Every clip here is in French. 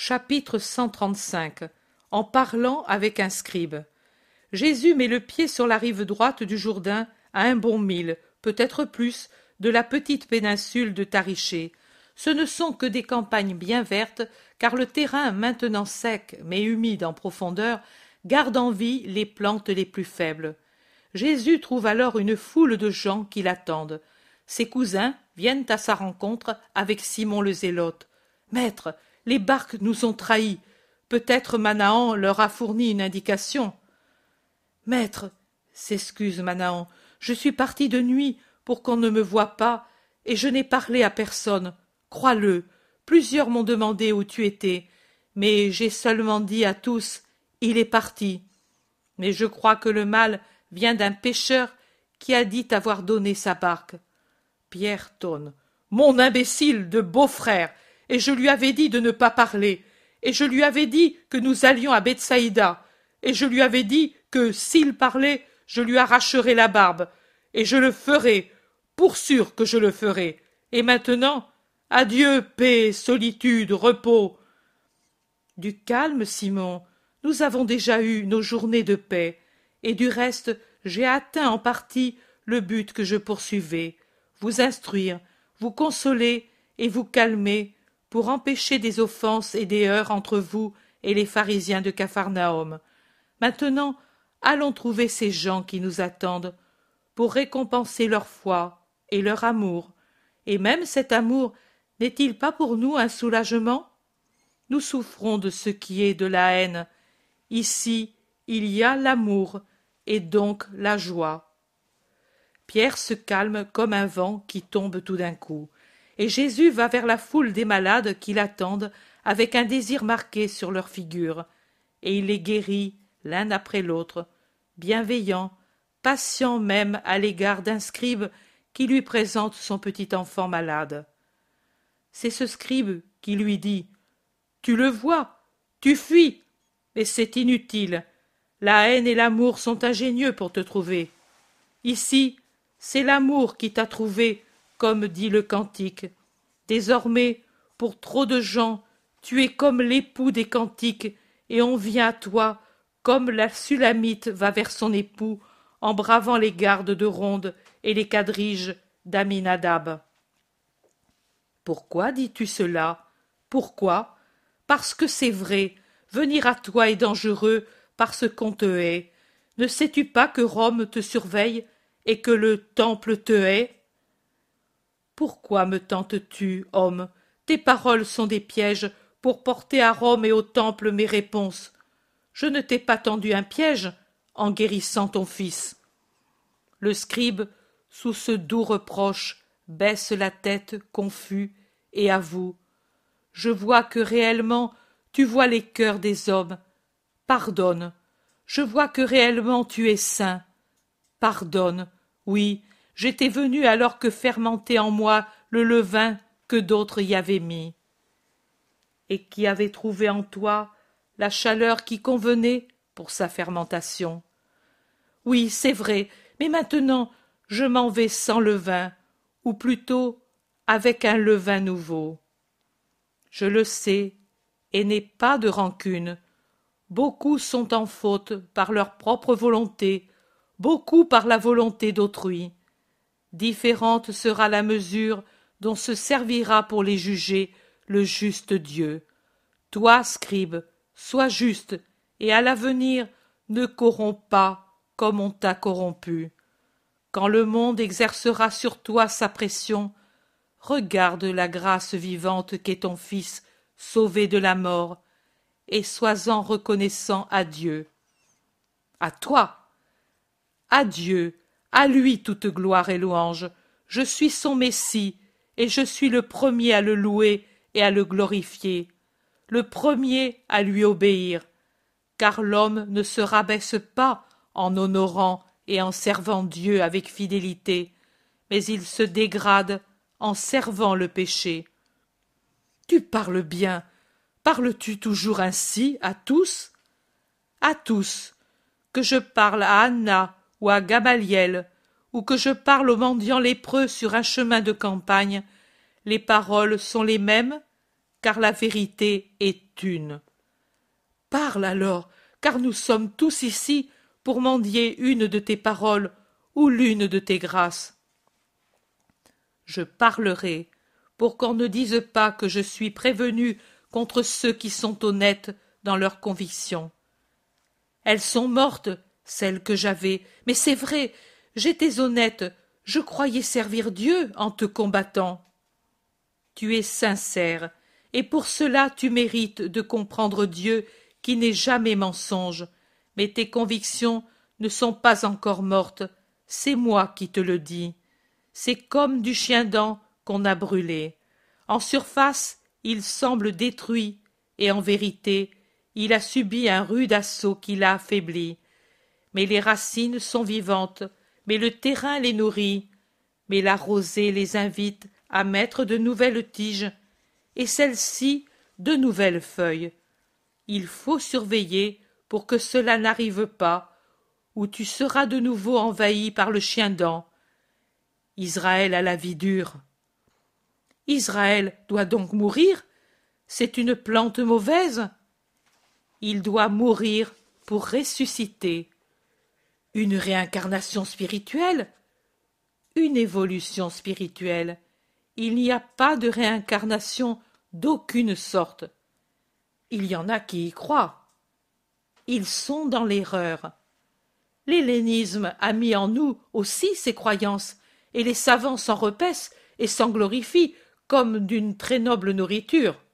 Chapitre 135. En parlant avec un scribe. Jésus met le pied sur la rive droite du Jourdain, à un bon mille, peut-être plus, de la petite péninsule de Tariché. Ce ne sont que des campagnes bien vertes, car le terrain, maintenant sec mais humide en profondeur, garde en vie les plantes les plus faibles. Jésus trouve alors une foule de gens qui l'attendent. Ses cousins viennent à sa rencontre avec Simon le Zélote. « Maître, les barques nous ont trahis. Peut-être Manahan leur a fourni une indication. »« Maître, s'excuse Manahan, je suis parti de nuit pour qu'on ne me voie pas, et je n'ai parlé à personne. Crois-le, plusieurs m'ont demandé où tu étais, mais j'ai seulement dit à tous « Il est parti ». Mais je crois que le mal vient d'un pêcheur qui a dit avoir donné sa barque. Pierre tonne. « Mon imbécile de beau-frère, et je lui avais dit de ne pas parler, et je lui avais dit que nous allions à Bethsaïda, et je lui avais dit que, s'il parlait, je lui arracherais la barbe, et je le ferai, pour sûr que je le ferai. Et maintenant, adieu, paix, solitude, repos. » Du calme, Simon, nous avons déjà eu nos journées de paix, et du reste, j'ai atteint en partie le but que je poursuivais, vous instruire, vous consoler et vous calmer, pour empêcher des offenses et des heurts entre vous et les pharisiens de Capharnaüm. Maintenant, allons trouver ces gens qui nous attendent, pour récompenser leur foi et leur amour. Et même cet amour n'est-il pas pour nous un soulagement? Nous souffrons de ce qui est de la haine. Ici, il y a l'amour, et donc la joie. Pierre se calme comme un vent qui tombe tout d'un coup, et Jésus va vers la foule des malades qui l'attendent avec un désir marqué sur leurs figures, et il les guérit l'un après l'autre, bienveillant, patient même à l'égard d'un scribe qui lui présente son petit enfant malade. C'est ce scribe qui lui dit « Tu le vois, tu fuis, mais c'est inutile, la haine et l'amour sont ingénieux pour te trouver. Ici, c'est l'amour qui t'a trouvé, comme dit le cantique. Désormais, pour trop de gens, tu es comme l'époux des cantiques, et on vient à toi, comme la Sulamite va vers son époux, en bravant les gardes de ronde et les quadriges d'Aminadab. Pourquoi dis-tu cela? Pourquoi? Parce que c'est vrai, venir à toi est dangereux, parce qu'on te hait. Ne sais-tu pas que Rome te surveille, et que le temple te hait? Pourquoi me tentes-tu, homme? Tes paroles sont des pièges pour porter à Rome et au temple mes réponses. Je ne t'ai pas tendu un piège en guérissant ton fils. Le scribe, sous ce doux reproche, baisse la tête confus et avoue. Je vois que réellement tu vois les cœurs des hommes. Pardonne. Je vois que réellement tu es saint. Pardonne. Oui, j'étais venu alors que fermentait en moi le levain que d'autres y avaient mis, et qui avait trouvé en toi la chaleur qui convenait pour sa fermentation. Oui, c'est vrai, mais maintenant je m'en vais sans levain, ou plutôt avec un levain nouveau. Je le sais, et n'ai pas de rancune. Beaucoup sont en faute par leur propre volonté, beaucoup par la volonté d'autrui. Différente sera la mesure dont se servira pour les juger le juste Dieu. Toi, scribe, sois juste, et à l'avenir ne corromps pas comme on t'a corrompu. Quand le monde exercera sur toi sa pression, regarde la grâce vivante qu'est ton Fils sauvé de la mort, et sois-en reconnaissant à Dieu. À toi! À Dieu, à lui toute gloire et louange. Je suis son Messie, et je suis le premier à le louer et à le glorifier, le premier à lui obéir, car l'homme ne se rabaisse pas en honorant et en servant Dieu avec fidélité, mais il se dégrade en servant le péché. Tu parles bien. Parles-tu toujours ainsi à tous? À tous. Que je parle à Anna ou à Gamaliel, ou que je parle aux mendiants lépreux sur un chemin de campagne, les paroles sont les mêmes, car la vérité est une. Parle alors, car nous sommes tous ici pour mendier une de tes paroles ou l'une de tes grâces. Je parlerai, pour qu'on ne dise pas que je suis prévenu contre ceux qui sont honnêtes dans leurs convictions. Elles sont mortes, celles que j'avais, mais c'est vrai, j'étais honnête, je croyais servir Dieu en te combattant. Tu es sincère, et pour cela tu mérites de comprendre Dieu qui n'est jamais mensonge, mais tes convictions ne sont pas encore mortes, c'est moi qui te le dis. C'est comme du chien-dent qu'on a brûlé. En surface, il semble détruit, et en vérité, il a subi un rude assaut qui l'a affaibli. Mais les racines sont vivantes, mais le terrain les nourrit, mais la rosée les invite à mettre de nouvelles tiges, et celles-ci de nouvelles feuilles. Il faut surveiller pour que cela n'arrive pas, ou tu seras de nouveau envahi par le chien-dent. Israël a la vie dure. Israël doit donc mourir? C'est une plante mauvaise? Il doit mourir pour ressusciter. Une réincarnation spirituelle? Une évolution spirituelle. Il n'y a pas de réincarnation d'aucune sorte. Il y en a qui y croient. Ils sont dans l'erreur. L'hellénisme a mis en nous aussi ces croyances, et les savants s'en repaissent et s'en glorifient comme d'une très noble nourriture.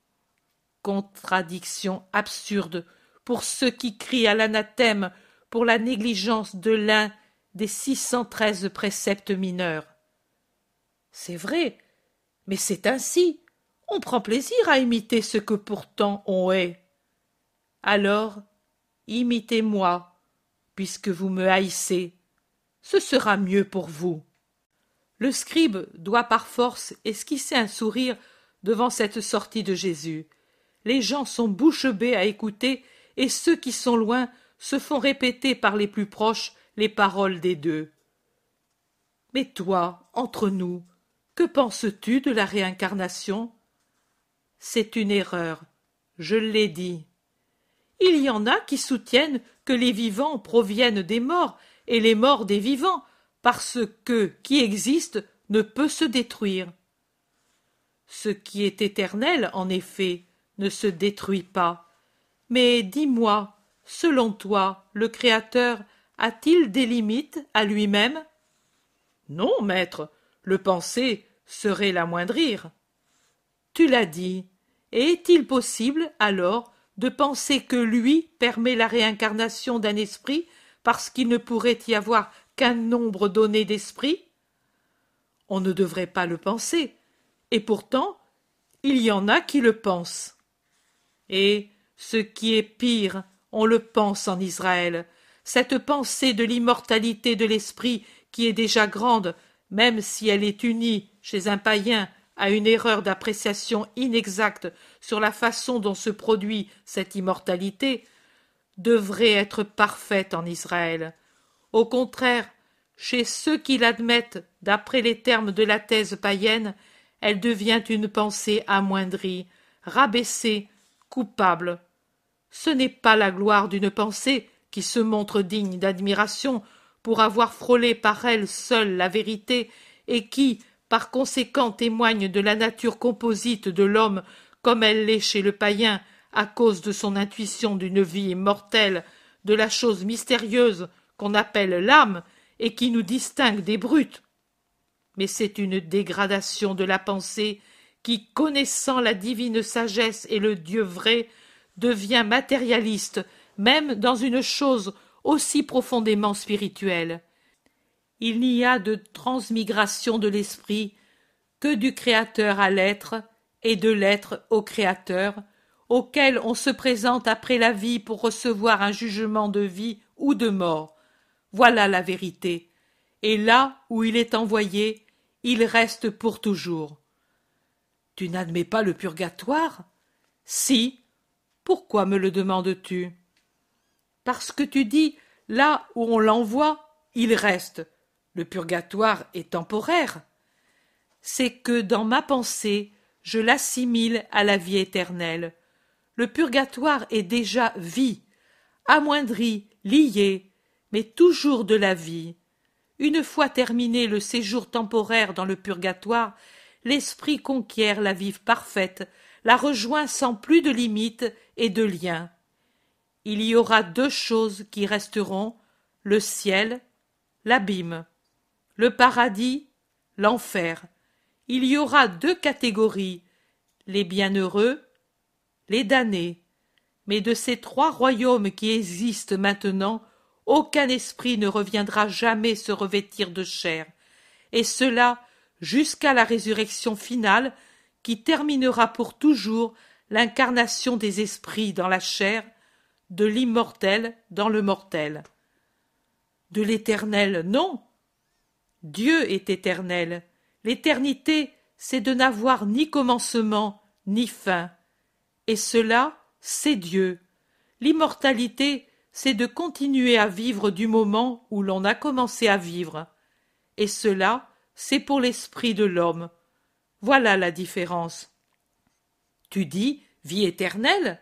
Contradiction absurde pour ceux qui crient à l'anathème pour la négligence de l'un des 613 préceptes mineurs. C'est vrai, mais c'est ainsi. On prend plaisir à imiter ce que pourtant on est. Alors, imitez-moi, puisque vous me haïssez. Ce sera mieux pour vous. Le scribe doit par force esquisser un sourire devant cette sortie de Jésus. Les gens sont bouche bée à écouter, et ceux qui sont loin se font répéter par les plus proches les paroles des deux. Mais toi, entre nous, que penses-tu de la réincarnation? C'est une erreur, je l'ai dit. Il y en a qui soutiennent que les vivants proviennent des morts et les morts des vivants, parce que qui existe ne peut se détruire. Ce qui est éternel, en effet, ne se détruit pas. Mais dis-moi, selon toi, le Créateur a-t-il des limites à lui-même? Non, maître, le penser serait l'amoindrir. Tu l'as dit, et est-il possible, alors, de penser que lui permet la réincarnation d'un esprit parce qu'il ne pourrait y avoir qu'un nombre donné d'esprits? On ne devrait pas le penser, et pourtant, il y en a qui le pensent. Et, ce qui est pire, on le pense en Israël, cette pensée de l'immortalité de l'esprit qui est déjà grande, même si elle est unie chez un païen à une erreur d'appréciation inexacte sur la façon dont se produit cette immortalité, devrait être parfaite en Israël. Au contraire, chez ceux qui l'admettent d'après les termes de la thèse païenne, elle devient une pensée amoindrie, rabaissée, coupable. Ce n'est pas la gloire d'une pensée qui se montre digne d'admiration pour avoir frôlé par elle seule la vérité et qui, par conséquent, témoigne de la nature composite de l'homme comme elle l'est chez le païen à cause de son intuition d'une vie immortelle, de la chose mystérieuse qu'on appelle l'âme et qui nous distingue des brutes. Mais c'est une dégradation de la pensée qui, connaissant la divine sagesse et le Dieu vrai, devient matérialiste, même dans une chose aussi profondément spirituelle. Il n'y a de transmigration de l'esprit que du Créateur à l'être et de l'être au Créateur, auquel on se présente après la vie pour recevoir un jugement de vie ou de mort. Voilà la vérité. Et là où il est envoyé, il reste pour toujours. Tu n'admets pas le purgatoire? Si. Pourquoi me le demandes-tu? Parce que tu dis, là où on l'envoie, il reste. Le purgatoire est temporaire. C'est que dans ma pensée, je l'assimile à la vie éternelle. Le purgatoire est déjà vie, amoindri, lié, mais toujours de la vie. Une fois terminé le séjour temporaire dans le purgatoire, l'esprit conquiert la vie parfaite, la rejoint sans plus de limites et de liens. Il y aura deux choses qui resteront, le ciel, l'abîme, le paradis, l'enfer. Il y aura deux catégories, les bienheureux, les damnés. Mais de ces trois royaumes qui existent maintenant, aucun esprit ne reviendra jamais se revêtir de chair, et cela jusqu'à la résurrection finale qui terminera pour toujours l'incarnation des esprits dans la chair, de l'immortel dans le mortel. De l'éternel, non. Dieu est éternel. L'éternité, c'est de n'avoir ni commencement ni fin. Et cela, c'est Dieu. L'immortalité, c'est de continuer à vivre du moment où l'on a commencé à vivre. Et cela, c'est pour l'esprit de l'homme. Voilà la différence. Tu dis vie éternelle?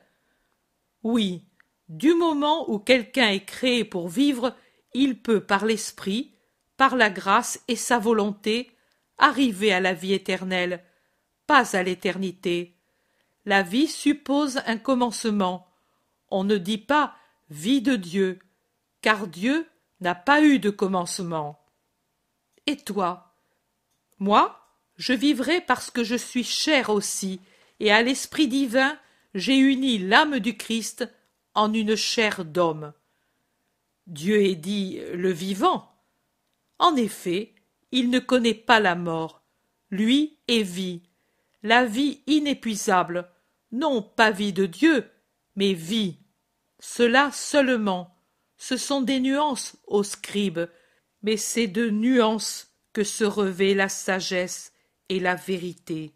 Oui, du moment où quelqu'un est créé pour vivre, il peut par l'esprit, par la grâce et sa volonté, arriver à la vie éternelle, pas à l'éternité. La vie suppose un commencement. On ne dit pas vie de Dieu, car Dieu n'a pas eu de commencement. Et toi? Moi, je vivrai parce que je suis chair aussi, et à l'Esprit divin, j'ai uni l'âme du Christ en une chair d'homme. Dieu est dit le vivant. En effet, il ne connaît pas la mort. Lui est vie, la vie inépuisable, non pas vie de Dieu, mais vie. Cela seulement, ce sont des nuances, ô scribe, mais c'est de nuances que se revêt la sagesse et la vérité.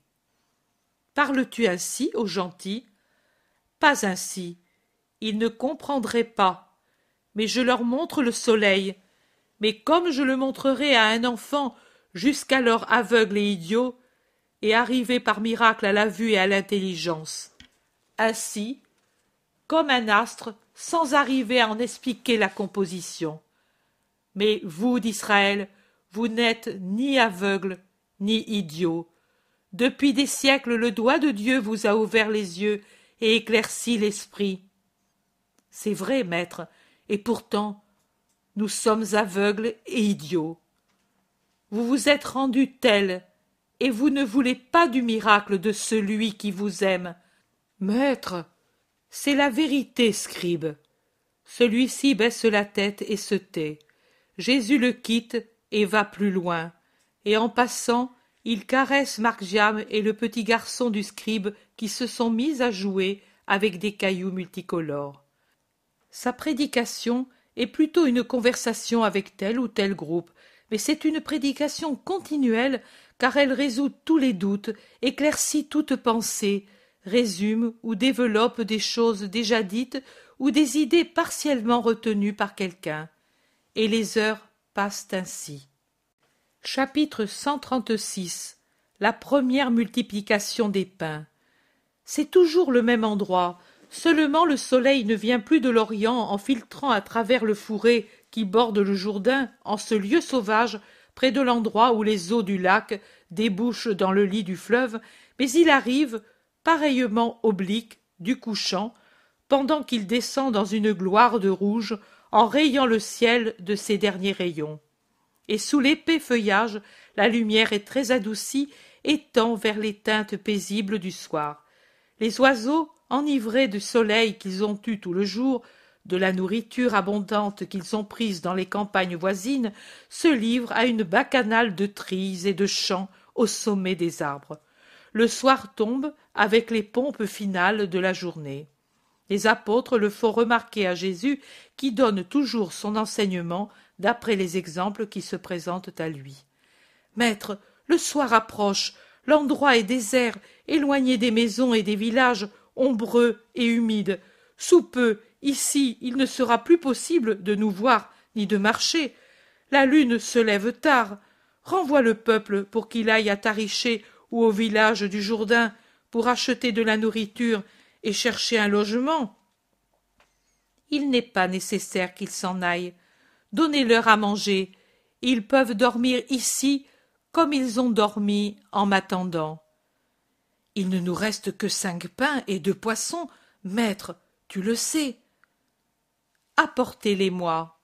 Parles-tu ainsi aux gentils? Pas ainsi, ils ne comprendraient pas. Mais je leur montre le soleil, mais comme je le montrerai à un enfant jusqu'alors aveugle et idiot, et arrivé par miracle à la vue et à l'intelligence. Ainsi, comme un astre, sans arriver à en expliquer la composition. Mais vous d'Israël, vous n'êtes ni aveugle, ni idiot. Depuis des siècles, le doigt de Dieu vous a ouvert les yeux et éclairci l'esprit. C'est vrai, maître, et pourtant, nous sommes aveugles et idiots. Vous vous êtes rendus tels, et vous ne voulez pas du miracle de celui qui vous aime. Maître, c'est la vérité, scribe. Celui-ci baisse la tête et se tait. Jésus le quitte et va plus loin, et en passant, il caresse Marc-Jam et le petit garçon du scribe qui se sont mis à jouer avec des cailloux multicolores. Sa prédication est plutôt une conversation avec tel ou tel groupe, mais c'est une prédication continuelle car elle résout tous les doutes, éclaircit toute pensée, résume ou développe des choses déjà dites ou des idées partiellement retenues par quelqu'un. Et les heures passent ainsi. Chapitre 136. La première multiplication des pains. C'est toujours le même endroit, seulement le soleil ne vient plus de l'Orient en filtrant à travers le fourré qui borde le Jourdain en ce lieu sauvage près de l'endroit où les eaux du lac débouchent dans le lit du fleuve, mais il arrive, pareillement oblique, du couchant, pendant qu'il descend dans une gloire de rouge en rayant le ciel de ses derniers rayons. Et sous l'épais feuillage, la lumière est très adoucie et tend vers les teintes paisibles du soir. Les oiseaux, enivrés du soleil qu'ils ont eu tout le jour, de la nourriture abondante qu'ils ont prise dans les campagnes voisines, se livrent à une bacchanale de trilles et de chants au sommet des arbres. Le soir tombe avec les pompes finales de la journée. Les apôtres le font remarquer à Jésus qui donne toujours son enseignement d'après les exemples qui se présentent à lui. « Maître, le soir approche, l'endroit est désert, éloigné des maisons et des villages, ombreux et humide. Sous peu, ici, il ne sera plus possible de nous voir ni de marcher. La lune se lève tard. Renvoie le peuple pour qu'il aille à Tariché ou au village du Jourdain pour acheter de la nourriture et chercher un logement. Il n'est pas nécessaire qu'ils s'en aillent. Donnez-leur à manger. Ils peuvent dormir ici comme ils ont dormi en m'attendant. Il ne nous reste que 5 pains et 2 poissons, maître, tu le sais. Apportez-les-moi.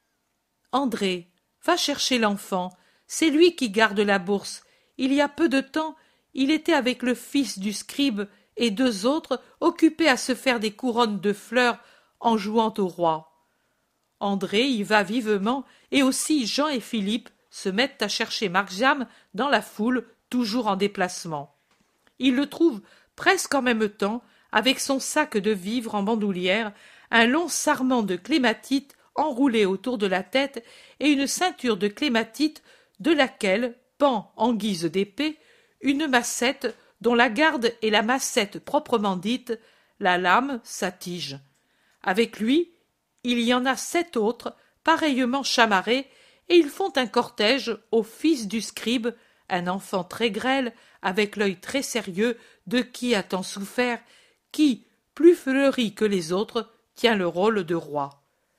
André, va chercher l'enfant. C'est lui qui garde la bourse. Il y a peu de temps, il était avec le fils du scribe et 2 autres occupés à se faire des couronnes de fleurs en jouant au roi. André y va vivement, et aussi Jean et Philippe se mettent à chercher Marc-Jam dans la foule, toujours en déplacement. Ils le trouvent presque en même temps, avec son sac de vivres en bandoulière, un long sarment de clématite enroulé autour de la tête et une ceinture de clématite de laquelle pend en guise d'épée une massette dont la garde est la massette proprement dite, la lame sa tige. Avec lui, il y en a 7 autres, pareillement chamarrés, et ils font un cortège au fils du scribe, un enfant très grêle, avec l'œil très sérieux de qui a tant souffert, qui, plus fleuri que les autres, tient le rôle de roi.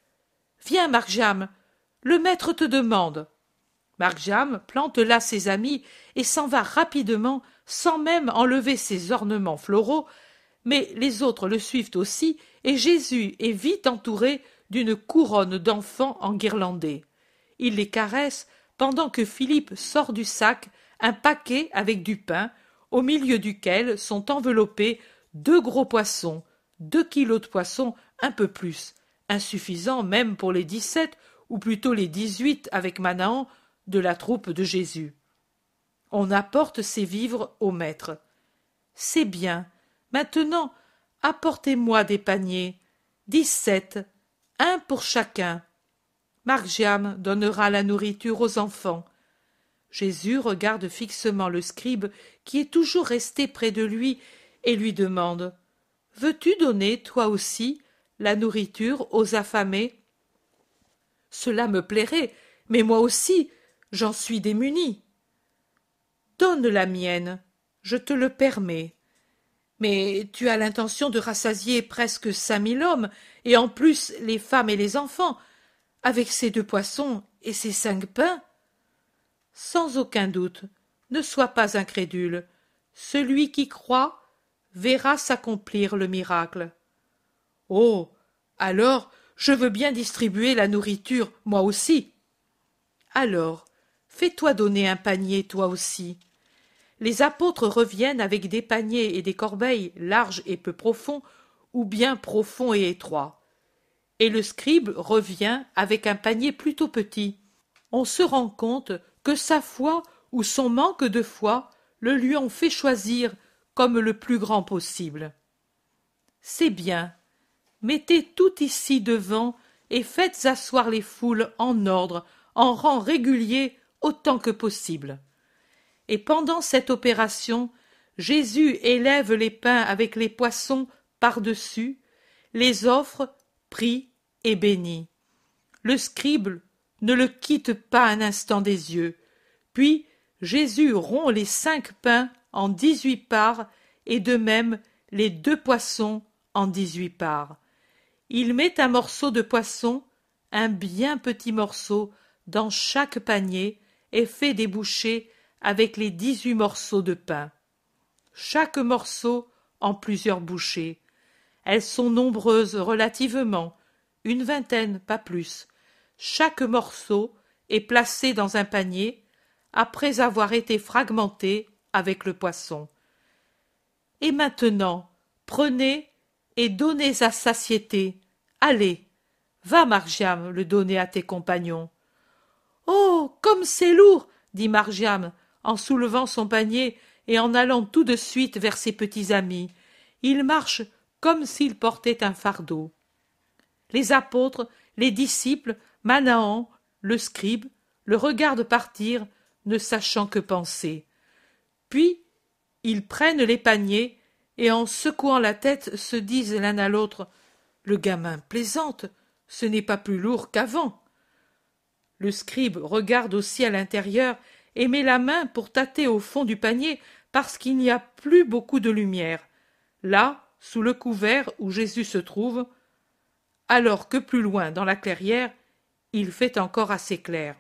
« Viens, Marc-Jam, le maître te demande. » Marc-Jam plante là ses amis et s'en va rapidement, sans même enlever ses ornements floraux, mais les autres le suivent aussi, et Jésus est vite entouré d'une couronne d'enfants enguirlandés. Il les caresse pendant que Philippe sort du sac un paquet avec du pain, au milieu duquel sont enveloppés 2 gros poissons, 2 kilos de poissons, un peu plus, insuffisant même pour les 17, ou plutôt les 18 avec Manahan, de la troupe de Jésus. On apporte ces vivres au maître. C'est bien. Maintenant, apportez-moi des paniers. 17, un pour chacun. Marc-Jam donnera la nourriture aux enfants. Jésus regarde fixement le scribe qui est toujours resté près de lui et lui demande « Veux-tu donner, toi aussi, la nourriture aux affamés ?»« Cela me plairait, mais moi aussi, j'en suis démuni. »« Donne la mienne, je te le permets. Mais tu as l'intention de rassasier presque 5000 hommes, et en plus les femmes et les enfants, avec ces 2 poissons et ces 5 pains. Sans aucun doute, ne sois pas incrédule. Celui qui croit verra s'accomplir le miracle. Oh, alors, je veux bien distribuer la nourriture, moi aussi. Alors, fais-toi donner un panier, toi aussi. Les apôtres reviennent avec des paniers et des corbeilles larges et peu profonds, ou bien profonds et étroits. Et le scribe revient avec un panier plutôt petit. On se rend compte que sa foi ou son manque de foi le lui ont fait choisir comme le plus grand possible. C'est bien. Mettez tout ici devant et faites asseoir les foules en ordre, en rang régulier autant que possible. Et pendant cette opération, Jésus élève les pains avec les poissons par-dessus, les offre, prie et bénit. Le scribe ne le quitte pas un instant des yeux. Puis Jésus rompt les 5 pains en 18 parts et de même les 2 poissons en 18 parts. Il met un morceau de poisson, un bien petit morceau, dans chaque panier et fait des bouchées avec les 18 morceaux de pain. Chaque morceau en plusieurs bouchées. Elles sont nombreuses relativement, une vingtaine, pas plus. Chaque morceau est placé dans un panier après avoir été fragmenté avec le poisson. Et maintenant, prenez et donnez à satiété. Allez, va, Marc-Jam, le donner à tes compagnons. Oh, comme c'est lourd, dit Marc-Jam, en soulevant son panier et en allant tout de suite vers ses petits amis. Il marche comme s'il portait un fardeau. Les apôtres, les disciples, Manahan, le scribe, le regardent partir, ne sachant que penser. Puis, ils prennent les paniers et, en secouant la tête, se disent l'un à l'autre « Le gamin plaisante, ce n'est pas plus lourd qu'avant. » Le scribe regarde aussi à l'intérieur et met la main pour tâter au fond du panier parce qu'il n'y a plus beaucoup de lumière, là, sous le couvert où Jésus se trouve, alors que plus loin, dans la clairière, il fait encore assez clair.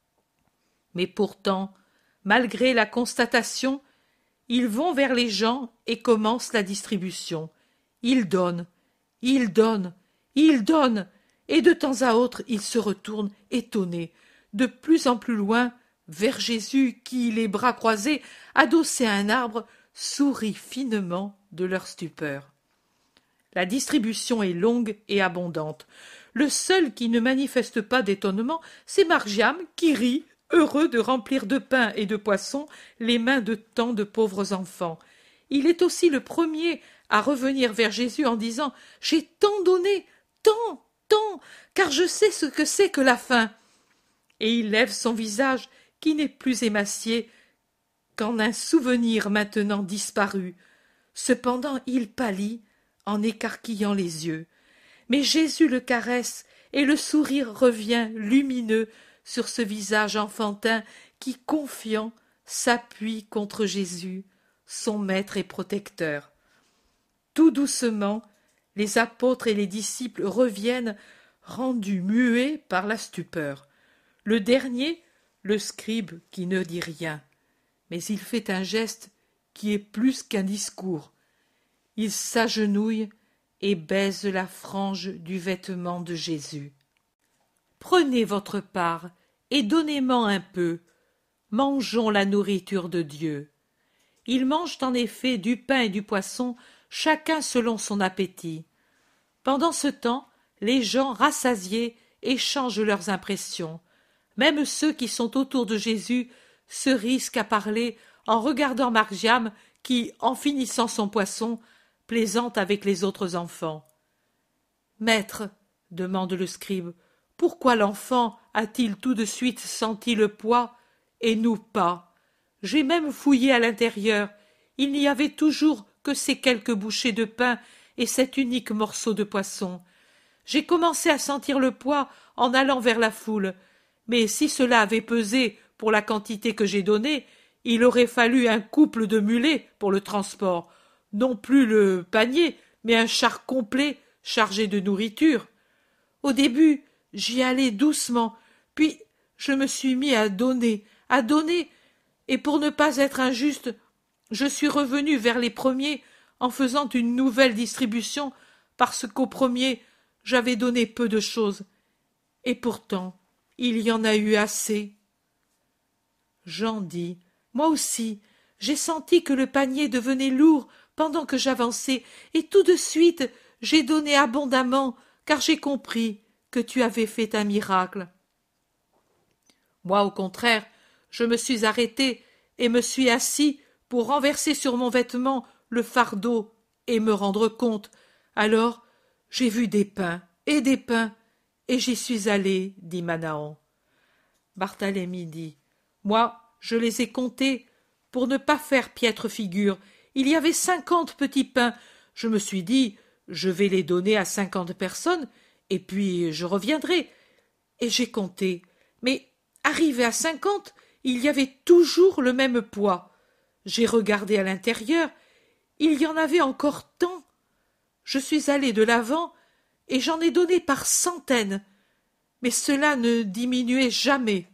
Mais pourtant, malgré la constatation, ils vont vers les gens et commencent la distribution. Ils donnent, ils donnent, ils donnent, et de temps à autre ils se retournent étonnés, de plus en plus loin, vers Jésus qui, les bras croisés, adossé à un arbre, sourit finement de leur stupeur. La distribution est longue et abondante. Le seul qui ne manifeste pas d'étonnement, c'est Margiam qui rit, heureux de remplir de pain et de poissons les mains de tant de pauvres enfants. Il est aussi le premier à revenir vers Jésus en disant « J'ai tant donné, tant, tant, car je sais ce que c'est que la faim. » Et il lève son visage qui n'est plus émacié qu'en un souvenir maintenant disparu. Cependant il pâlit en écarquillant les yeux. Mais Jésus le caresse et le sourire revient lumineux sur ce visage enfantin qui, confiant, s'appuie contre Jésus, son maître et protecteur. Tout doucement, les apôtres et les disciples reviennent, rendus muets par la stupeur. Le dernier, le scribe, qui ne dit rien, mais il fait un geste qui est plus qu'un discours. Il s'agenouille et baise la frange du vêtement de Jésus. Prenez votre part et donnez-m'en un peu. Mangeons la nourriture de Dieu. Ils mangent en effet du pain et du poisson, chacun selon son appétit. Pendant ce temps, les gens rassasiés échangent leurs impressions. Même ceux qui sont autour de Jésus se risquent à parler en regardant Margiam qui, en finissant son poisson, plaisante avec les autres enfants. « Maître, demande le scribe, pourquoi l'enfant a-t-il tout de suite senti le poids et nous pas? J'ai même fouillé à l'intérieur. Il n'y avait toujours que ces quelques bouchées de pain et cet unique morceau de poisson. J'ai commencé à sentir le poids en allant vers la foule, mais si cela avait pesé pour la quantité que j'ai donnée, il aurait fallu un couple de mulets pour le transport, non plus le panier, mais un char complet chargé de nourriture. Au début, j'y allais doucement, puis je me suis mis à donner, et pour ne pas être injuste, je suis revenu vers les premiers en faisant une nouvelle distribution parce qu'aux premiers, j'avais donné peu de choses. Et pourtant, il y en a eu assez. Jean dit, moi aussi, j'ai senti que le panier devenait lourd pendant que j'avançais, et tout de suite, j'ai donné abondamment, car j'ai compris que tu avais fait un miracle. Moi, au contraire, je me suis arrêté et me suis assis pour renverser sur mon vêtement le fardeau et me rendre compte. Alors, j'ai vu des pains, et j'y suis allé, dit Manahan. Barthélemy dit, moi, je les ai comptés pour ne pas faire piètre figure. Il y avait 50 petits pains. Je me suis dit, je vais les donner à 50 personnes, et puis je reviendrai. Et j'ai compté. Mais, arrivé à 50, il y avait toujours le même poids. J'ai regardé à l'intérieur. Il y en avait encore tant. Je suis allé de l'avant, et j'en ai donné par centaines. Mais cela ne diminuait jamais.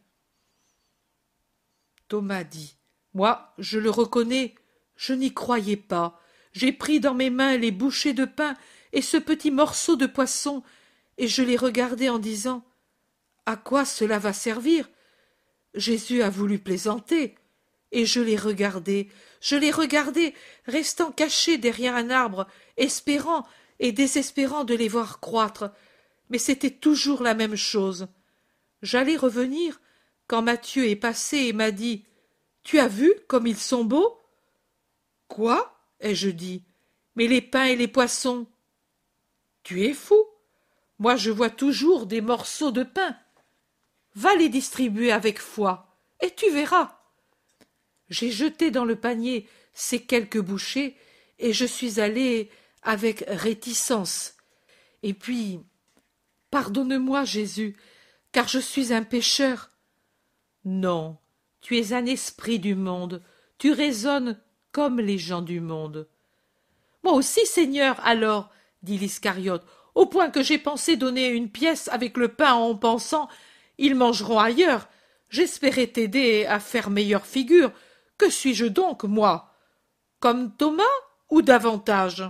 Thomas dit, moi, je le reconnais, je n'y croyais pas. J'ai pris dans mes mains les bouchées de pain et ce petit morceau de poisson, et je les regardais en disant, à quoi cela va servir? Jésus a voulu plaisanter, et je les regardais, restant caché derrière un arbre, espérant et désespérant de les voir croître, mais c'était toujours la même chose. J'allais revenir, quand Matthieu est passé et m'a dit « Tu as vu comme ils sont beaux ?» « Quoi ?» ai-je dit. « Mais les pains et les poissons !»« Tu es fou. Moi je vois toujours des morceaux de pain. Va les distribuer avec foi, et tu verras. » J'ai jeté dans le panier ces quelques bouchées, et je suis allé avec réticence. Et puis, pardonne-moi, Jésus, car je suis un pécheur. Non, tu es un esprit du monde, tu raisonnes comme les gens du monde. « Moi aussi, Seigneur, alors, dit l'Iscariote, au point que j'ai pensé donner une pièce avec le pain en pensant, ils mangeront ailleurs. J'espérais t'aider à faire meilleure figure. Que suis-je donc, moi? Comme Thomas ou davantage?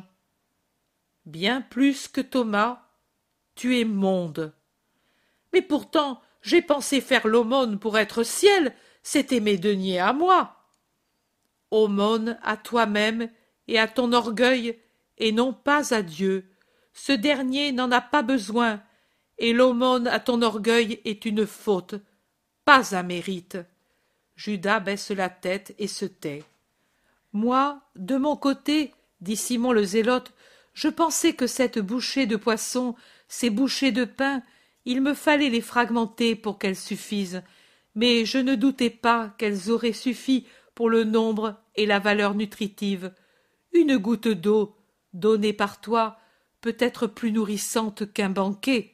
Bien plus que Thomas, tu es monde. Mais pourtant, j'ai pensé faire l'aumône pour être ciel, c'était mes deniers à moi. Aumône à toi-même et à ton orgueil, et non pas à Dieu. Ce dernier n'en a pas besoin, et l'aumône à ton orgueil est une faute, pas un mérite. Judas baisse la tête et se tait. Moi, de mon côté, dit Simon le Zélote, je pensais que cette bouchée de poisson, ces bouchées de pain, il me fallait les fragmenter pour qu'elles suffisent, mais je ne doutais pas qu'elles auraient suffi pour le nombre et la valeur nutritive. Une goutte d'eau, donnée par toi, peut être plus nourrissante qu'un banquet.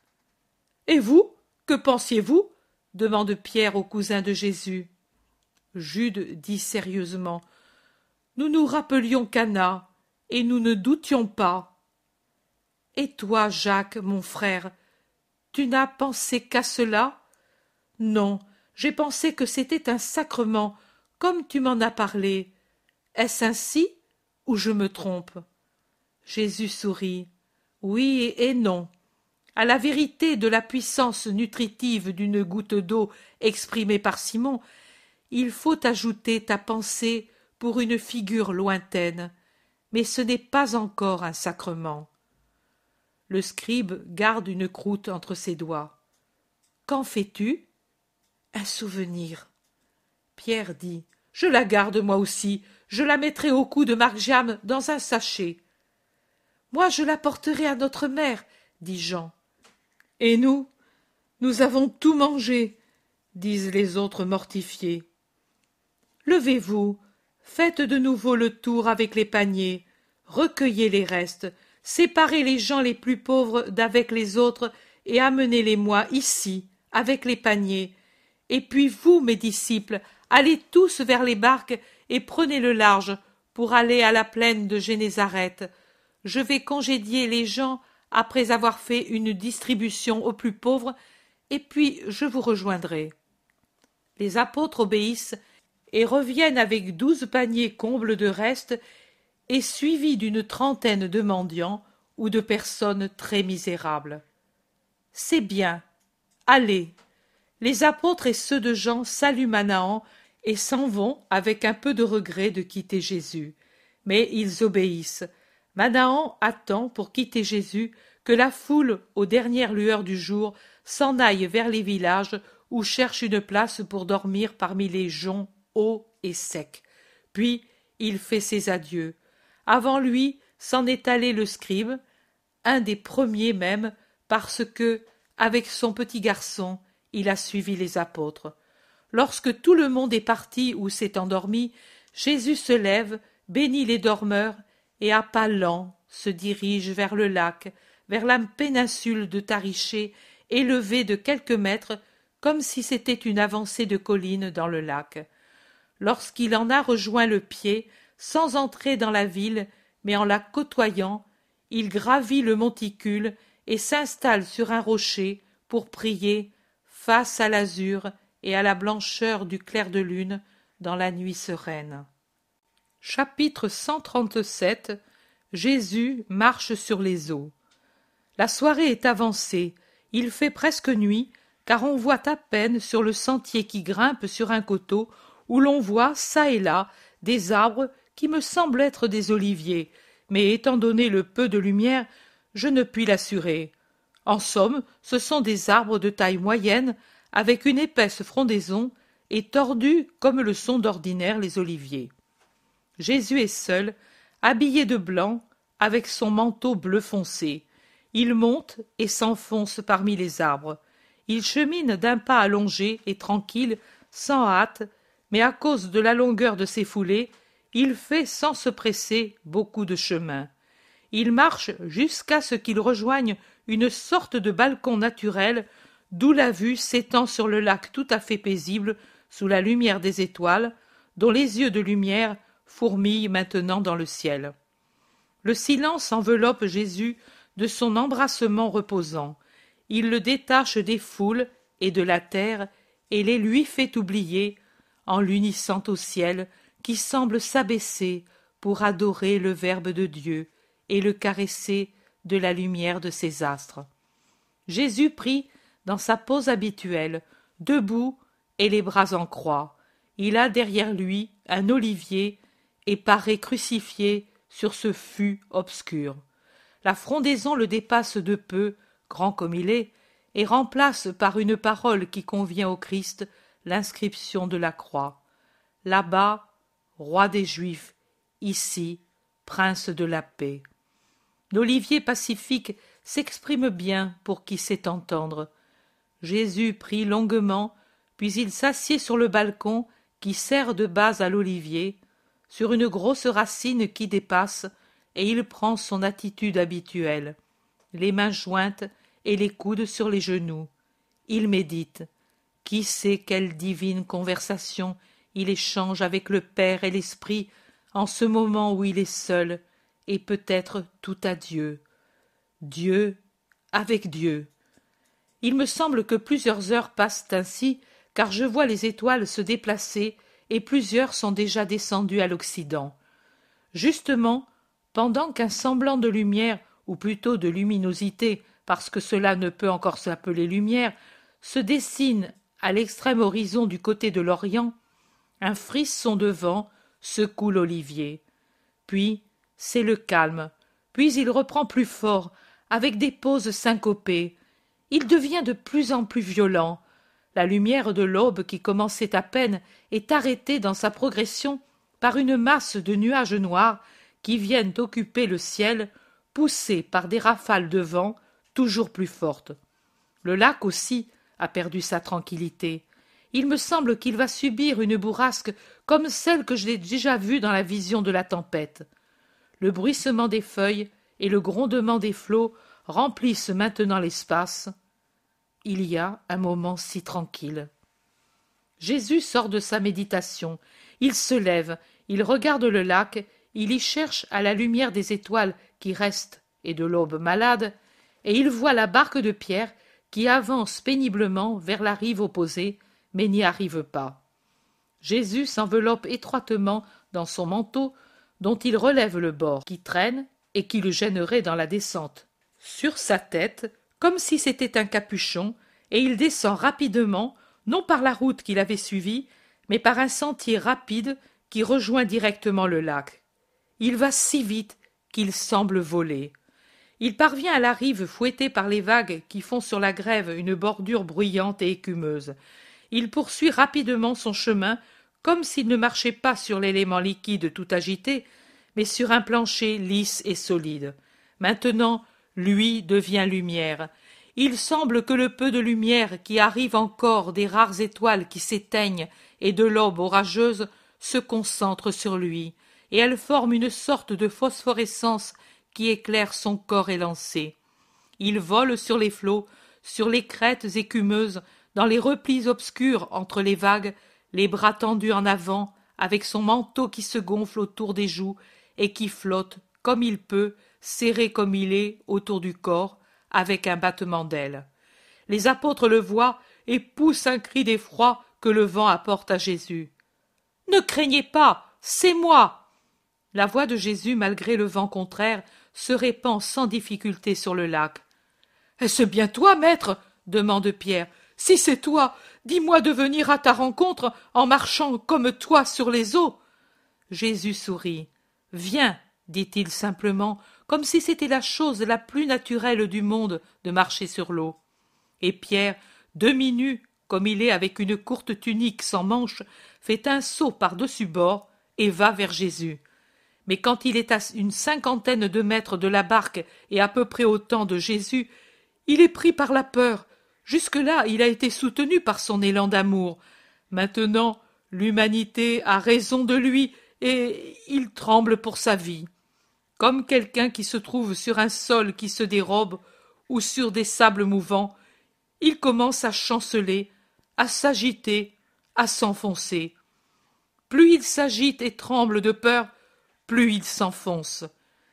Et vous, que pensiez-vous? Demande Pierre au cousin de Jésus. Jude dit sérieusement: Nous nous rappelions Cana, et nous ne doutions pas. Et toi, Jacques, mon frère, tu n'as pensé qu'à cela? Non, j'ai pensé que c'était un sacrement, comme tu m'en as parlé. Est-ce ainsi, ou je me trompe? Jésus sourit. Oui et non. À la vérité de la puissance nutritive d'une goutte d'eau exprimée par Simon, il faut ajouter ta pensée pour une figure lointaine, mais ce n'est pas encore un sacrement. Le scribe garde une croûte entre ses doigts. Qu'en fais-tu? Un souvenir. Pierre dit: Je la garde moi aussi, je la mettrai au cou de Marc-Jam dans un sachet. Moi je la porterai à notre mère, dit Jean. Et nous avons tout mangé, disent les autres mortifiés. Levez-vous, faites de nouveau le tour avec les paniers, recueillez les restes, séparez les gens les plus pauvres d'avec les autres et amenez-les-moi ici, avec les paniers. Et puis vous, mes disciples, allez tous vers les barques et prenez le large pour aller à la plaine de Génézareth. Je vais congédier les gens après avoir fait une distribution aux plus pauvres, et puis je vous rejoindrai. Les apôtres obéissent et reviennent avec 12 paniers combles de restes et suivis d'une trentaine de mendiants ou de personnes très misérables. C'est bien. Allez. Les apôtres et ceux de Jean saluent Manahan et s'en vont avec un peu de regret de quitter Jésus. Mais ils obéissent. Manahan attend pour quitter Jésus que la foule, aux dernières lueurs du jour, s'en aille vers les villages ou cherche une place pour dormir parmi les joncs hauts et secs. Puis il fait ses adieux. Avant lui s'en est allé le scribe, un des premiers même, parce que, avec son petit garçon, il a suivi les apôtres. Lorsque tout le monde est parti ou s'est endormi, Jésus se lève, bénit les dormeurs, et à pas lents se dirige vers le lac, vers la péninsule de Tariché, élevée de quelques mètres, comme si c'était une avancée de colline dans le lac. Lorsqu'il en a rejoint le pied, sans entrer dans la ville, mais en la côtoyant, il gravit le monticule et s'installe sur un rocher pour prier face à l'azur et à la blancheur du clair de lune dans la nuit sereine. Chapitre 137. Jésus marche sur les eaux. La soirée est avancée, il fait presque nuit, car on voit à peine sur le sentier qui grimpe sur un coteau, où l'on voit çà et là des arbres qui me semblent être des oliviers, mais étant donné le peu de lumière, je ne puis l'assurer. En somme, ce sont des arbres de taille moyenne, avec une épaisse frondaison, et tordus comme le sont d'ordinaire les oliviers. Jésus est seul, habillé de blanc, avec son manteau bleu foncé. Il monte et s'enfonce parmi les arbres. Il chemine d'un pas allongé et tranquille, sans hâte, mais à cause de la longueur de ses foulées, il fait sans se presser beaucoup de chemin. Il marche jusqu'à ce qu'il rejoigne une sorte de balcon naturel, d'où la vue s'étend sur le lac tout à fait paisible, sous la lumière des étoiles, dont les yeux de lumière fourmille maintenant dans le ciel. Le silence enveloppe Jésus de son embrassement reposant. Il le détache des foules et de la terre et les lui fait oublier, en l'unissant au ciel qui semble s'abaisser pour adorer le Verbe de Dieu et le caresser de la lumière de ses astres. Jésus prie dans sa pose habituelle, debout et les bras en croix. Il a derrière lui un olivier et paraît crucifié sur ce fût obscur. La frondaison le dépasse de peu, grand comme il est, et remplace par une parole qui convient au Christ l'inscription de la croix. Là-bas, roi des Juifs, ici, prince de la paix. L'olivier pacifique s'exprime bien pour qui sait entendre. Jésus prie longuement, puis il s'assied sur le balcon qui sert de base à l'olivier, sur une grosse racine qui dépasse, et il prend son attitude habituelle, les mains jointes et les coudes sur les genoux. Il médite. Qui sait quelle divine conversation il échange avec le Père et l'Esprit en ce moment où il est seul, et peut-être tout à Dieu. Dieu avec Dieu. Il me semble que plusieurs heures passent ainsi, car je vois les étoiles se déplacer, et plusieurs sont déjà descendues à l'Occident. Justement, pendant qu'un semblant de lumière, ou plutôt de luminosité, parce que cela ne peut encore s'appeler lumière, se dessine à l'extrême horizon du côté de l'Orient, un frisson de vent secoue l'olivier. Puis c'est le calme, puis il reprend plus fort, avec des pauses syncopées. Il devient de plus en plus violent. La lumière de l'aube qui commençait à peine est arrêtée dans sa progression par une masse de nuages noirs qui viennent occuper le ciel, poussés par des rafales de vent toujours plus fortes. Le lac aussi a perdu sa tranquillité. Il me semble qu'il va subir une bourrasque comme celle que j'ai déjà vue dans la vision de la tempête. Le bruissement des feuilles et le grondement des flots remplissent maintenant l'espace. Il y a un moment si tranquille. Jésus sort de sa méditation. Il se lève, il regarde le lac, il y cherche à la lumière des étoiles qui restent et de l'aube malade, et il voit la barque de Pierre qui avance péniblement vers la rive opposée, mais n'y arrive pas. Jésus s'enveloppe étroitement dans son manteau, dont il relève le bord, qui traîne et qui le gênerait dans la descente. Sur sa tête, comme si c'était un capuchon, et il descend rapidement, non par la route qu'il avait suivie, mais par un sentier rapide qui rejoint directement le lac. Il va si vite qu'il semble voler. Il parvient à la rive fouettée par les vagues qui font sur la grève une bordure bruyante et écumeuse. Il poursuit rapidement son chemin, comme s'il ne marchait pas sur l'élément liquide tout agité, mais sur un plancher lisse et solide. Maintenant, lui devient lumière. Il semble que le peu de lumière qui arrive encore des rares étoiles qui s'éteignent et de l'aube orageuse se concentre sur lui, et elle forme une sorte de phosphorescence qui éclaire son corps élancé. Il vole sur les flots, sur les crêtes écumeuses, dans les replis obscurs entre les vagues, les bras tendus en avant, avec son manteau qui se gonfle autour des joues et qui flotte, comme il peut, serré comme il est, autour du corps, avec un battement d'ailes. Les apôtres le voient et poussent un cri d'effroi que le vent apporte à Jésus. « Ne craignez pas, c'est moi !» La voix de Jésus, malgré le vent contraire, se répand sans difficulté sur le lac. « Est-ce bien toi, maître ?» demande Pierre. « Si c'est toi, dis-moi de venir à ta rencontre en marchant comme toi sur les eaux. » Jésus sourit. « Viens, dit-il simplement, comme si c'était la chose la plus naturelle du monde de marcher sur l'eau. Et Pierre, demi-nu, comme il est avec une courte tunique sans manches, fait un saut par-dessus bord et va vers Jésus. Mais quand il est à une cinquantaine de mètres de la barque et à peu près autant de Jésus, il est pris par la peur. Jusque-là, il a été soutenu par son élan d'amour. Maintenant, l'humanité a raison de lui et il tremble pour sa vie. Comme quelqu'un qui se trouve sur un sol qui se dérobe ou sur des sables mouvants, il commence à chanceler, à s'agiter, à s'enfoncer. plus il s'agite et tremble de peur, plus il s'enfonce.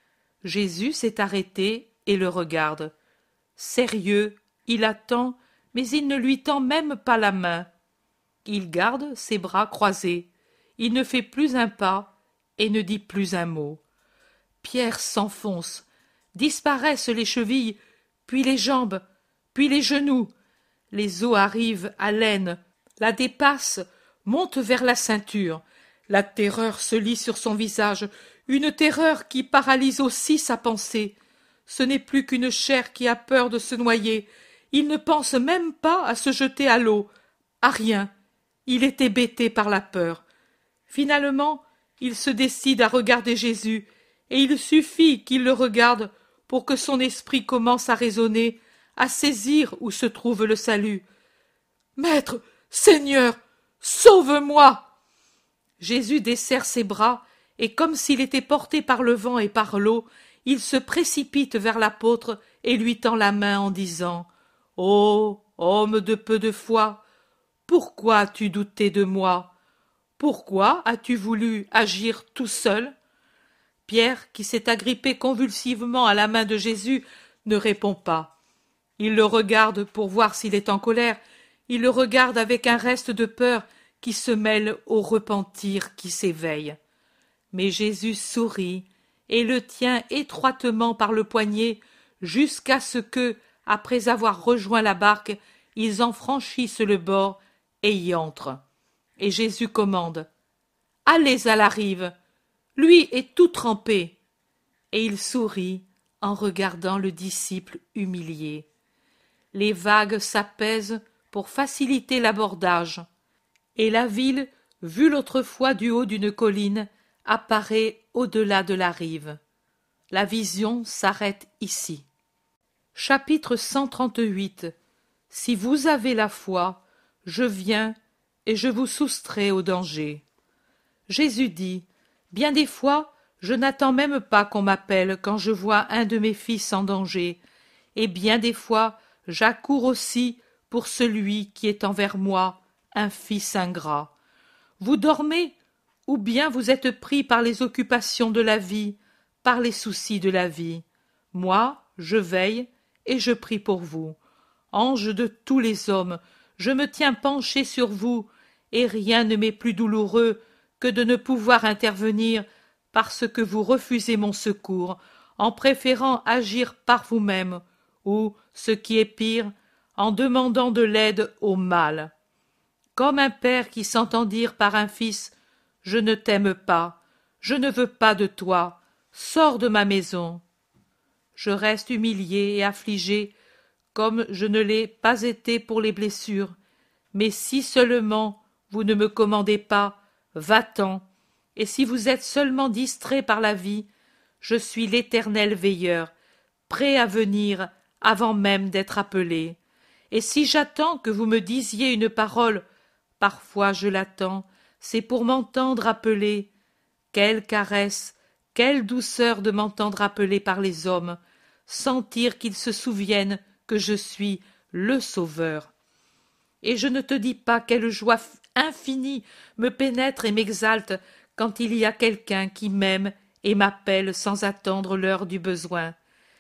Jésus s'est arrêté et le regarde. Sérieux, il attend, mais il ne lui tend même pas la main. Il garde ses bras croisés. Il ne fait plus un pas et ne dit plus un mot. Pierre s'enfonce. Disparaissent les chevilles, puis les jambes, puis les genoux. Les os arrivent à l'aine, la dépassent, montent vers la ceinture. La terreur se lit sur son visage, une terreur qui paralyse aussi sa pensée. Ce n'est plus qu'une chair qui a peur de se noyer. Il ne pense même pas à se jeter à l'eau, à rien. Il est hébété par la peur. Finalement, il se décide à regarder Jésus, et il suffit qu'il le regarde pour que son esprit commence à raisonner, à saisir où se trouve le salut. « Maître, Seigneur, sauve-moi !» Jésus desserre ses bras, et comme s'il était porté par le vent et par l'eau, il se précipite vers l'apôtre et lui tend la main en disant « Ô homme de peu de foi, pourquoi as-tu douté de moi? Pourquoi as-tu voulu agir tout seul ?» Pierre, qui s'est agrippé convulsivement à la main de Jésus, ne répond pas. Il le regarde pour voir s'il est en colère, il le regarde avec un reste de peur qui se mêle au repentir qui s'éveille. Mais Jésus sourit et le tient étroitement par le poignet jusqu'à ce que, après avoir rejoint la barque, ils en franchissent le bord et y entrent. Et Jésus commande « Allez à la rive !» Lui est tout trempé. Et il sourit en regardant le disciple humilié. Les vagues s'apaisent pour faciliter l'abordage, et la ville, vue l'autre fois du haut d'une colline, apparaît au-delà de la rive. La vision s'arrête ici. Chapitre 138. Si vous avez la foi, je viens et je vous soustrais au danger. Jésus dit, bien des fois, je n'attends même pas qu'on m'appelle quand je vois un de mes fils en danger, et bien des fois, j'accours aussi pour celui qui est envers moi un fils ingrat. Vous dormez, ou bien vous êtes pris par les occupations de la vie, par les soucis de la vie. Moi, je veille et je prie pour vous. Ange de tous les hommes, je me tiens penché sur vous, et rien ne m'est plus douloureux que de ne pouvoir intervenir parce que vous refusez mon secours, en préférant agir par vous-même, ou, ce qui est pire, en demandant de l'aide au mal. Comme un père qui s'entend dire par un fils « Je ne t'aime pas, je ne veux pas de toi, sors de ma maison ». Je reste humilié et affligé, comme je ne l'ai pas été pour les blessures, mais si seulement vous ne me commandez pas, va-t'en, et si vous êtes seulement distrait par la vie, je suis l'Éternel veilleur, prêt à venir avant même d'être appelé. Et si j'attends que vous me disiez une parole, parfois je l'attends, c'est pour m'entendre appeler. Quelle caresse, quelle douceur de m'entendre appeler par les hommes, sentir qu'ils se souviennent que je suis le Sauveur. Et je ne te dis pas quelle joie infinie me pénètre et m'exalte quand il y a quelqu'un qui m'aime et m'appelle sans attendre l'heure du besoin.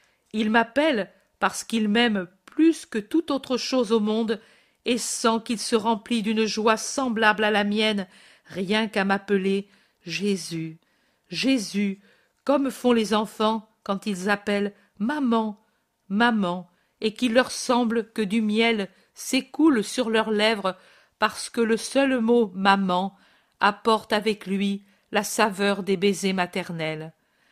Il m'appelle parce qu'il m'aime plus que toute autre chose au monde et sent qu'il se remplit d'une joie semblable à la mienne, rien qu'à m'appeler Jésus, Jésus, comme font les enfants quand ils appellent maman, maman, et qu'il leur semble que du miel s'écoule sur leurs lèvres parce que le seul mot maman apporte avec lui la saveur des baisers maternels.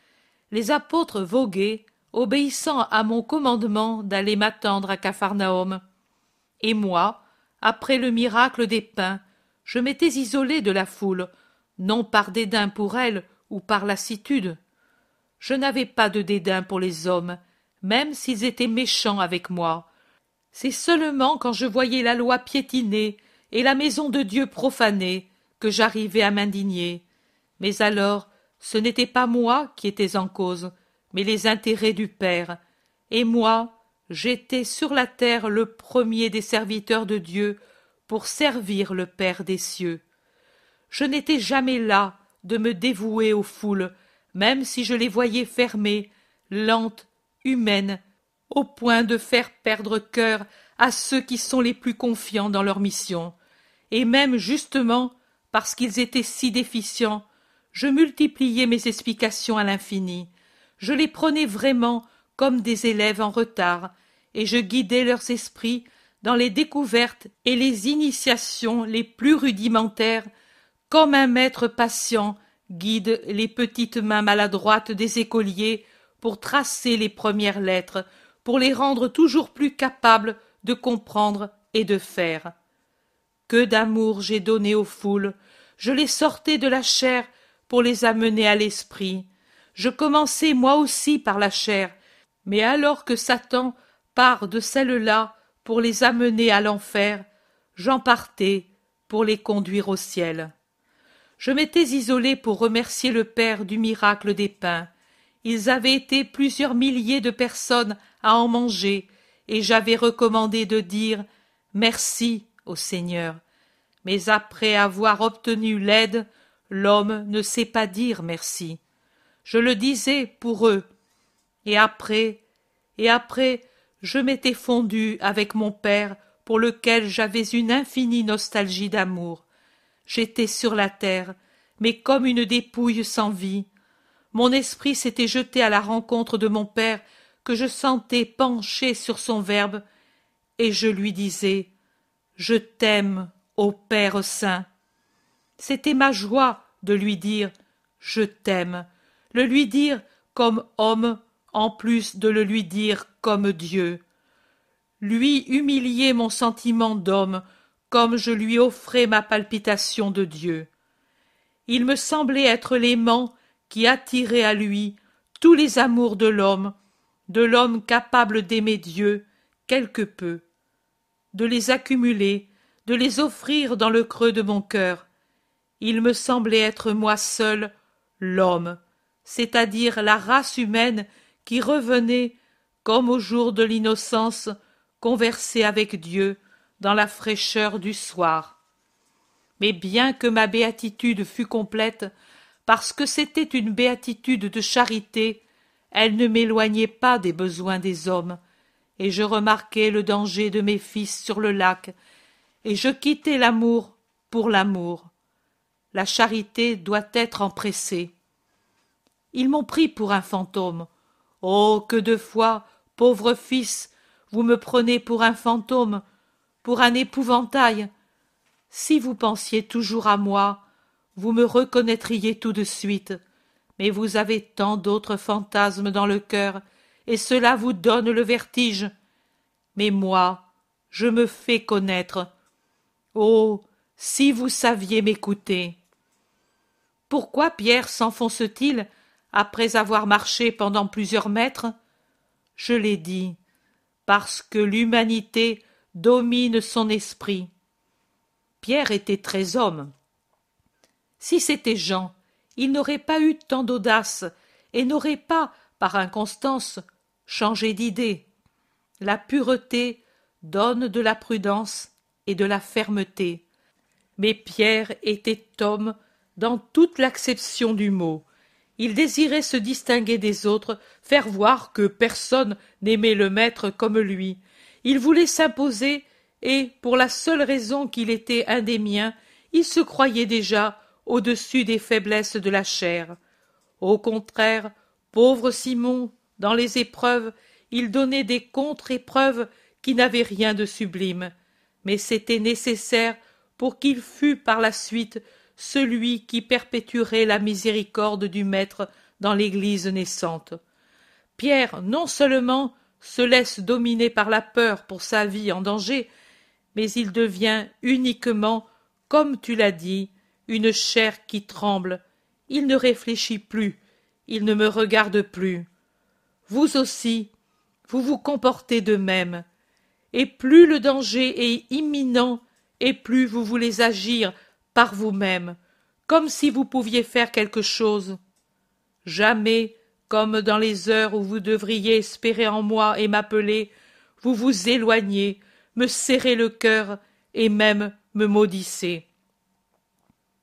Les apôtres voguaient, obéissant à mon commandement d'aller m'attendre à Capharnaüm. Et moi, après le miracle des pains, je m'étais isolé de la foule, non par dédain pour elle ou par lassitude. Je n'avais pas de dédain pour les hommes, même s'ils étaient méchants avec moi. C'est seulement quand je voyais la loi piétinée et la maison de Dieu profanée que j'arrivais à m'indigner. Mais alors, ce n'était pas moi qui étais en cause, mais les intérêts du Père. Et moi, j'étais sur la terre le premier des serviteurs de Dieu pour servir le Père des cieux. Je n'étais jamais là de me dévouer aux foules, même si je les voyais fermées, lentes, humaines, au point de faire perdre cœur à ceux qui sont les plus confiants dans leur mission. Et même justement, parce qu'ils étaient si déficients, je multipliais mes explications à l'infini. Je les prenais vraiment comme des élèves en retard, et je guidais leurs esprits dans les découvertes et les initiations les plus rudimentaires, comme un maître patient guide les petites mains maladroites des écoliers pour tracer les premières lettres, pour les rendre toujours plus capables de comprendre et de faire. Que d'amour j'ai donné aux foules, je les sortais de la chair pour les amener à l'esprit. Je commençai moi aussi par la chair, mais alors que Satan part de celle-là pour les amener à l'enfer, j'en partais pour les conduire au ciel. Je m'étais isolé pour remercier le Père du miracle des pains. Ils avaient été plusieurs milliers de personnes à en manger, et j'avais recommandé de dire « Merci » au Seigneur. Mais après avoir obtenu l'aide, l'homme ne sait pas dire merci. Je le disais pour eux. Et après, je m'étais fondu avec mon Père pour lequel j'avais une infinie nostalgie d'amour. J'étais sur la terre, mais comme une dépouille sans vie. Mon esprit s'était jeté à la rencontre de mon Père que je sentais penché sur son Verbe, et je lui disais « Je t'aime, ô Père saint ». C'était ma joie de lui dire « Je t'aime », le lui dire comme homme, en plus de le lui dire comme Dieu. Lui humilier mon sentiment d'homme, comme je lui offrais ma palpitation de Dieu. Il me semblait être l'aimant qui attirait à lui tous les amours de l'homme capable d'aimer Dieu quelque peu, de les accumuler, de les offrir dans le creux de mon cœur. Il me semblait être moi seul l'homme, c'est-à-dire la race humaine qui revenait, comme au jour de l'innocence, converser avec Dieu dans la fraîcheur du soir. Mais bien que ma béatitude fût complète, parce que c'était une béatitude de charité, elle ne m'éloignait pas des besoins des hommes, et je remarquais le danger de mes fils sur le lac, et je quittais l'amour pour l'amour. La charité doit être empressée. Ils m'ont pris pour un fantôme. Oh, que de fois, pauvre fils, vous me prenez pour un fantôme, pour un épouvantail. Si vous pensiez toujours à moi, vous me reconnaîtriez tout de suite, mais vous avez tant d'autres fantasmes dans le cœur, et cela vous donne le vertige. Mais moi, je me fais connaître. Oh, si vous saviez m'écouter. Pourquoi Pierre s'enfonce-t-il après avoir marché pendant plusieurs mètres? Je l'ai dit, parce que l'humanité domine son esprit. Pierre était très homme. Si c'était Jean, il n'aurait pas eu tant d'audace et n'aurait pas, par inconstance, changé d'idée. La pureté donne de la prudence et de la fermeté. Mais Pierre était homme dans toute l'acception du mot. Il désirait se distinguer des autres, faire voir que personne n'aimait le maître comme lui. Il voulait s'imposer, et, pour la seule raison qu'il était un des miens, il se croyait déjà au-dessus des faiblesses de la chair. Au contraire, pauvre Simon, dans les épreuves, il donnait des contre-épreuves qui n'avaient rien de sublime, mais c'était nécessaire pour qu'il fût par la suite celui qui perpétuerait la miséricorde du Maître dans l'Église naissante. Pierre non seulement se laisse dominer par la peur pour sa vie en danger, mais il devient uniquement, comme tu l'as dit, une chair qui tremble. Il ne réfléchit plus, il ne me regarde plus. Vous aussi, vous vous comportez de même, et plus le danger est imminent, et plus vous voulez agir par vous-même, comme si vous pouviez faire quelque chose. Jamais, comme dans les heures où vous devriez espérer en moi et m'appeler, vous vous éloignez, me serrez le cœur et même me maudissez.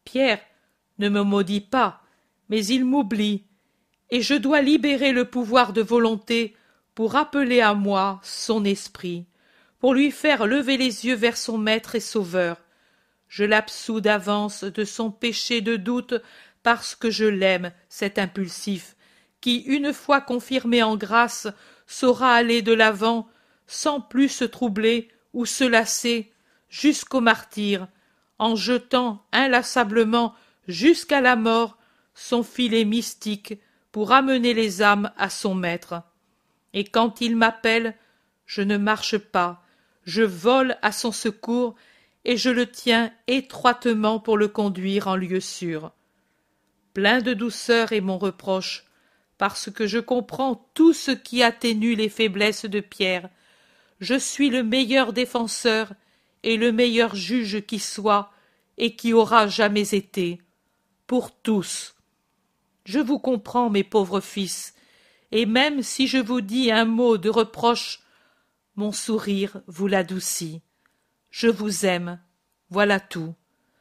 Pierre ne me maudit pas, mais il m'oublie, et je dois libérer le pouvoir de volonté pour appeler à moi son esprit, pour lui faire lever les yeux vers son Maître et Sauveur. Je l'absous d'avance de son péché de doute parce que je l'aime, cet impulsif, qui, une fois confirmé en grâce, saura aller de l'avant sans plus se troubler ou se lasser jusqu'au martyre, en jetant inlassablement jusqu'à la mort son filet mystique pour amener les âmes à son Maître. Et quand il m'appelle, je ne marche pas, je vole à son secours et je le tiens étroitement pour le conduire en lieu sûr. Plein de douceur est mon reproche, parce que je comprends tout ce qui atténue les faiblesses de Pierre. Je suis le meilleur défenseur et le meilleur juge qui soit et qui aura jamais été, pour tous. Je vous comprends, mes pauvres fils, et même si je vous dis un mot de reproche, mon sourire vous l'adoucit. Je vous aime, voilà tout.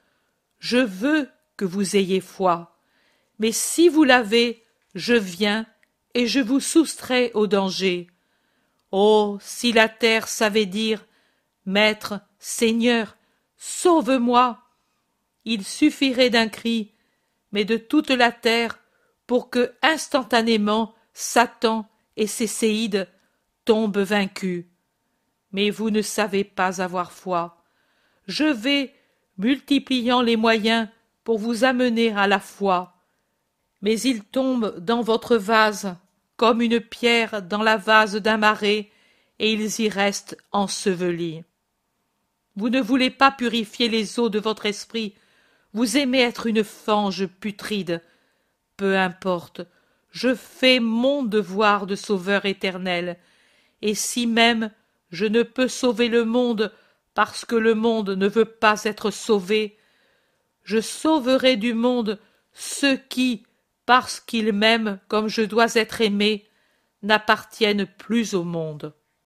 Je veux que vous ayez foi, mais si vous l'avez, je viens et je vous soustrais au danger. Oh, si la terre savait dire « Maître, Seigneur, sauve-moi !» Il suffirait d'un cri, mais de toute la terre, pour que, instantanément, Satan et ses séides tombent vaincus. Mais vous ne savez pas avoir foi. Je vais, multipliant les moyens, pour vous amener à la foi. Mais ils tombent dans votre vase, comme une pierre dans la vase d'un marais, et ils y restent ensevelis. Vous ne voulez pas purifier les eaux de votre esprit, vous aimez être une fange putride. Peu importe, je fais mon devoir de sauveur éternel, et si même je ne peux sauver le monde parce que le monde ne veut pas être sauvé, je sauverai du monde ceux qui, parce qu'ils m'aiment comme je dois être aimé, n'appartiennent plus au monde.